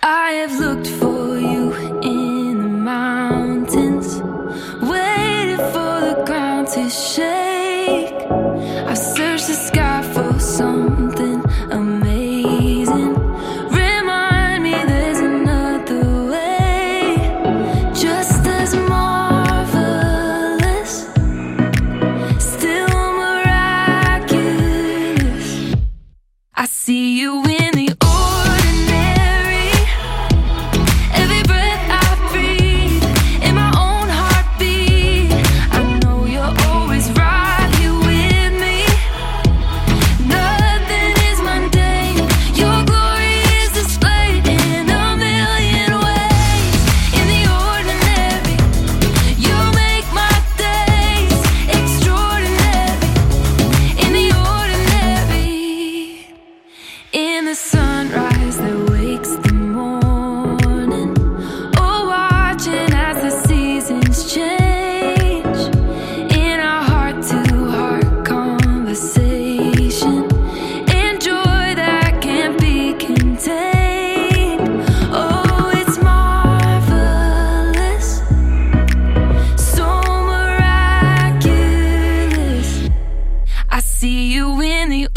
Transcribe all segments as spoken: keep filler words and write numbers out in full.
I have looked for you in the mountains, waited for the ground to shake. I've searched the sky for something amazing. Remind me there's another way, just as marvelous, still miraculous. I see you in the sunrise that wakes the morning, or watching as the seasons change. In our heart-to-heart conversation, and joy that can't be contained. Oh, it's marvelous, so miraculous. I see you in the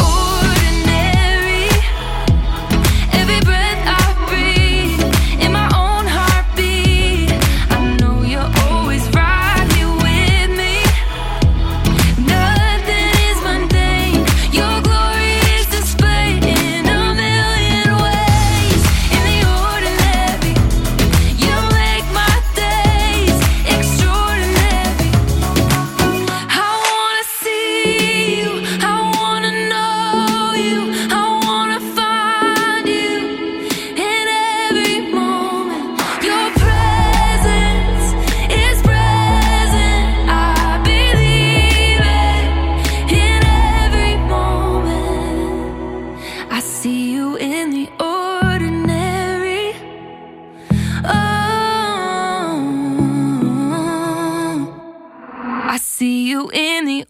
I see you in the ordinary. Oh, I see you in the